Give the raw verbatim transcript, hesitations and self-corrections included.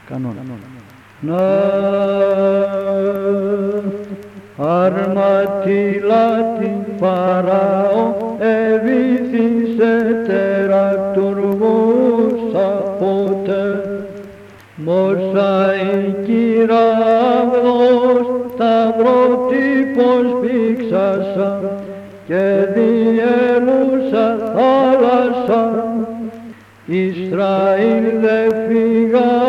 Κανόνα. Να αρματιλά την Φαραώ εβήθησε τερακτουργούς απότε Μοσαϊκή ράβδος σταυρότυπος πήξασα και διέλουσα θάλασσα Ισραήλ δε φύγα